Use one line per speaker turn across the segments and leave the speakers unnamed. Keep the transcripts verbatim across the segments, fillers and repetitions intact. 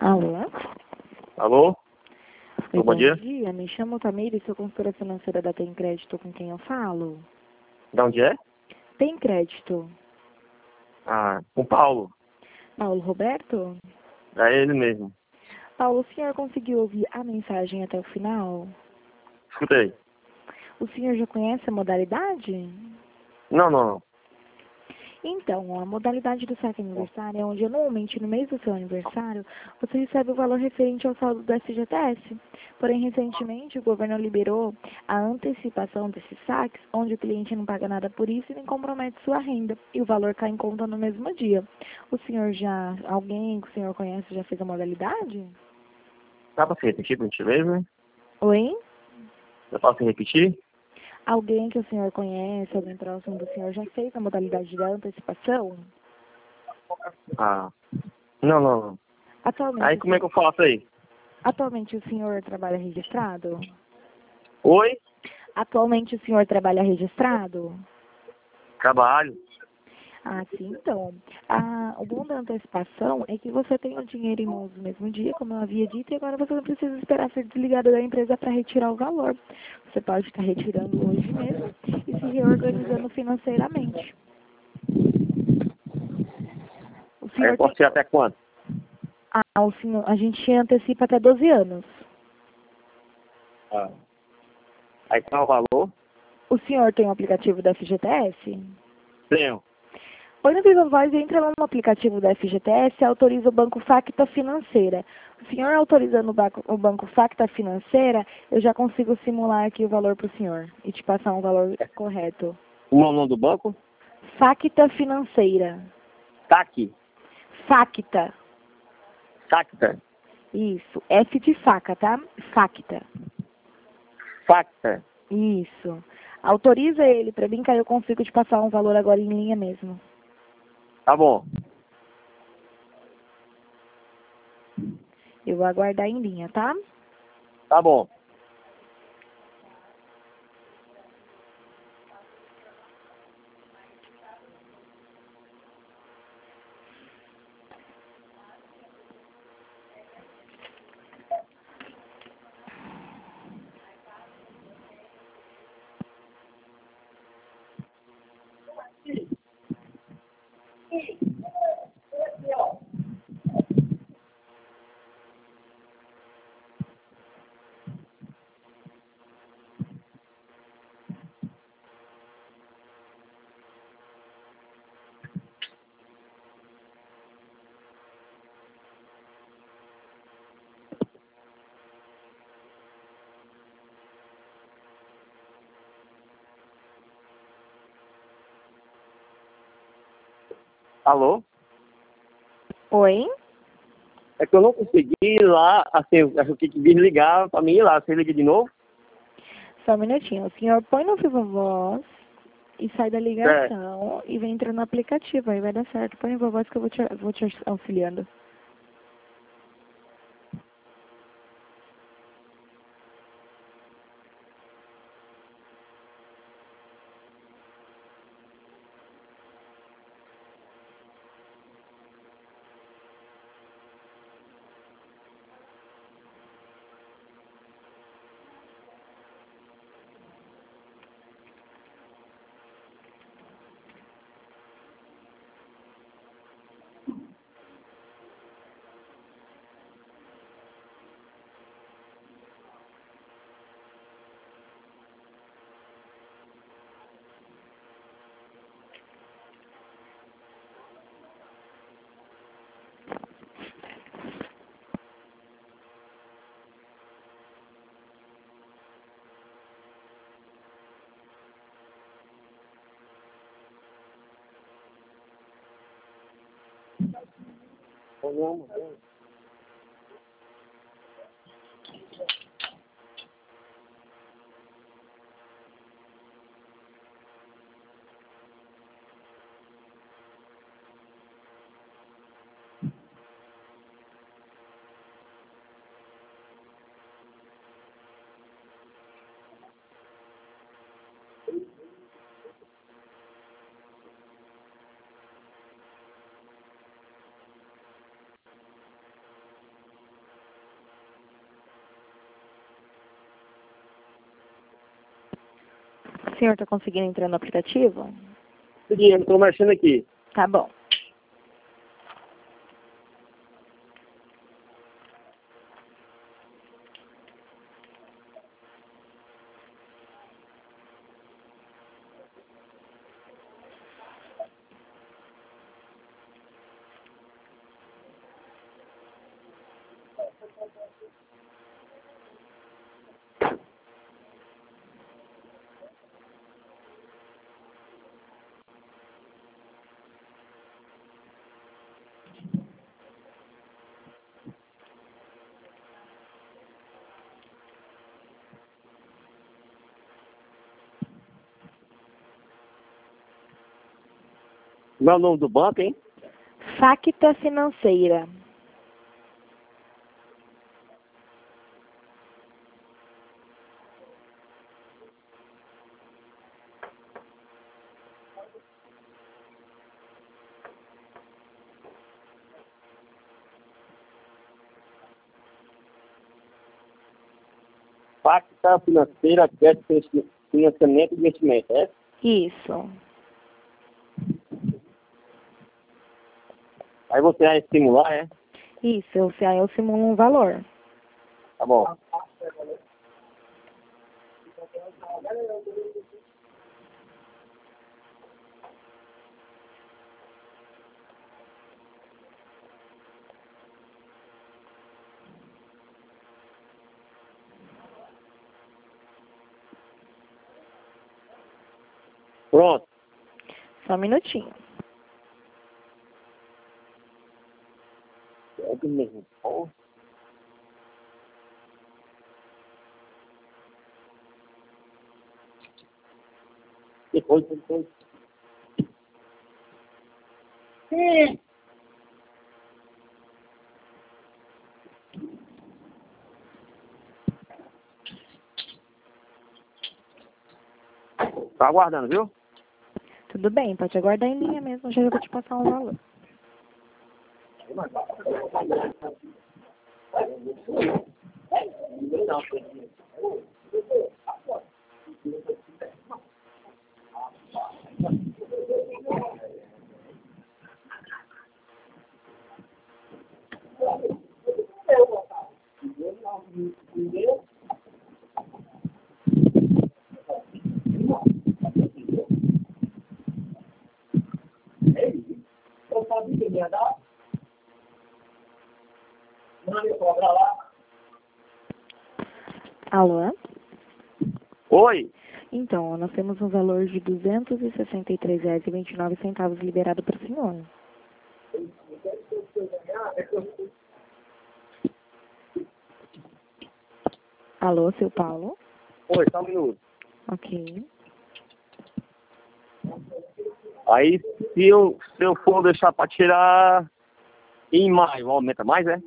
Alô?
Alô?
Oi,
Bom dia.
dia. Me chamo Tamires, sou consultora financeira da Tem Crédito, com quem eu falo.
De onde é?
Tem Crédito.
Ah, com Paulo.
Paulo Roberto?
É ele mesmo.
Paulo, o senhor conseguiu ouvir a mensagem até o final?
Escutei.
O senhor já conhece a modalidade?
Não, não, não.
Então, a modalidade do saque aniversário é onde anualmente no mês do seu aniversário você recebe o valor referente ao saldo do F G T S. Porém, recentemente o governo liberou a antecipação desses saques, onde o cliente não paga nada por isso e nem compromete sua renda, e o valor cai em conta no mesmo dia. O senhor já, alguém que o senhor conhece já fez a modalidade?
Dá pra se repetir, por gentileza?
Oi?
Eu posso repetir?
Alguém que o senhor conhece, alguém próximo do senhor já fez a modalidade da antecipação?
Ah, não, não, não.
Atualmente,
Aí
o
como é
senhor,
que eu faço aí?
atualmente o senhor trabalha registrado?
Oi?
Atualmente o senhor trabalha registrado?
Trabalho.
Ah, sim, então. Ah, o bom da antecipação é que você tem o dinheiro em mãos no mesmo dia, como eu havia dito, e agora você não precisa esperar ser desligado da empresa para retirar o valor. Você pode estar retirando hoje mesmo e se reorganizando financeiramente. O
Aí eu
senhor tem...
posso ir até quanto?
Ah, o senhor... a gente antecipa até doze anos.
Ah. Aí qual é o valor?
O senhor tem o aplicativo da F G T S?
Tenho.
Põe no Viva Voz e entra lá no aplicativo da F G T S e autoriza o Banco Facta Financeira. O senhor autorizando o banco, o banco Facta Financeira, eu já consigo simular aqui o valor para o senhor e te passar um valor correto.
O nome do banco?
Facta Financeira.
Tá aqui.
Facta.
Facta.
Isso. F de faca, tá? Facta.
Facta.
Isso. Autoriza ele para mim que aí eu consigo te passar um valor agora em linha mesmo.
Tá bom.
Eu vou aguardar em linha, tá?
Tá bom. Alô?
Oi?
É que eu não consegui ir lá, assim, eu acho que desligar pra mim ir lá. Você liga de novo?
Só um minutinho. O senhor põe no Viva Voz e sai da
Certo.
ligação e vem entrar no aplicativo. Aí vai dar certo. Põe no Viva Voz que eu vou te, vou te auxiliando. O senhor está conseguindo entrar no aplicativo?
Sim, eu estou mexendo aqui.
Tá bom.
Qual é o nome do banco, hein?
Facta Financeira.
Facta Financeira, Crédito, Financiamento e Investimento, é?
Isso.
Aí você vai estimular, é?
Isso, eu, aí eu simulo um valor.
Tá bom. Pronto.
Só um minutinho.
É do mesmo. Pô. Depois, depois. Sim. Tá aguardando, viu?
Tudo bem, pode aguardar em linha mesmo, já eu vou te passar um valor. Alô?
Oi.
Então, nós temos um valor de duzentos e sessenta e três reais e vinte e nove centavos liberado para o senhor. Alô, seu Paulo?
Oi, só um minuto.
Ok.
Aí, se eu, se eu for deixar para tirar em maio, aumenta mais, é?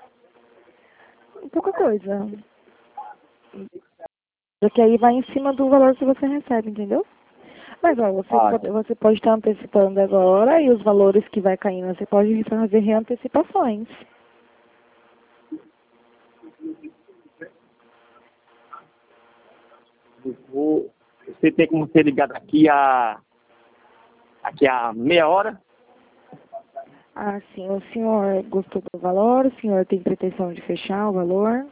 Pouca coisa. Porque aí vai em cima do valor que você recebe, entendeu? Mas, ó, você,
Ah,
pode, você pode estar antecipando agora e os valores que vai caindo, você pode fazer reantecipações.
eu vou, você tem como ser ligado aqui a, aqui a meia hora?
Ah, sim. O senhor gostou do valor? O senhor tem pretensão de fechar o valor?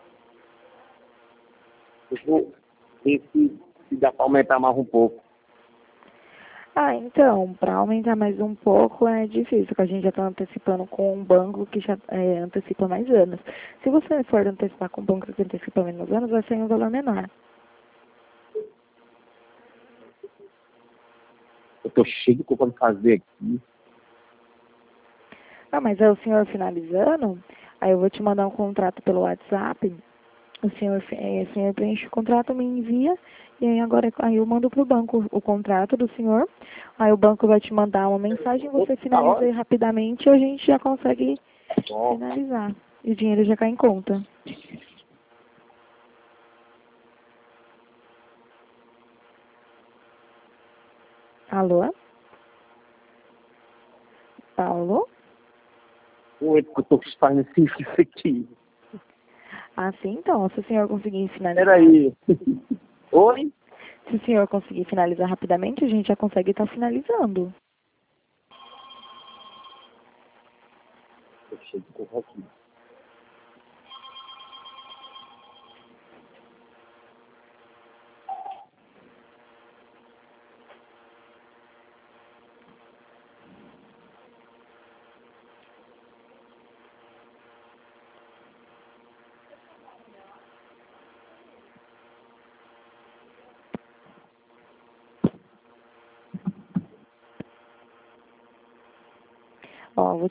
Eu vou ver se, se dá para aumentar mais um pouco.
Ah, então, para aumentar mais um pouco é difícil, porque a gente já está antecipando com um banco que já é, antecipa mais anos. Se você for antecipar com um banco que antecipa menos anos, vai ser um valor menor.
Eu tô cheio de coisa para fazer aqui.
Ah, mas é o senhor finalizando, aí eu vou te mandar um contrato pelo WhatsApp. O senhor, é, o senhor preenche o contrato, me envia, e aí agora aí eu mando para o banco o contrato do senhor. Aí o banco vai te mandar uma mensagem, você finaliza aí rapidamente e a gente já consegue
Bom,
finalizar. E o dinheiro já cai em conta. Alô? Paulo?
oi, eu tô fazendo isso aqui.
Ah, sim, então. Se o senhor conseguir finalizar.
Peraí. Oi?
Se o senhor conseguir finalizar rapidamente, a gente já consegue estar finalizando.
Eu cheio de correr aqui.
Ó, vou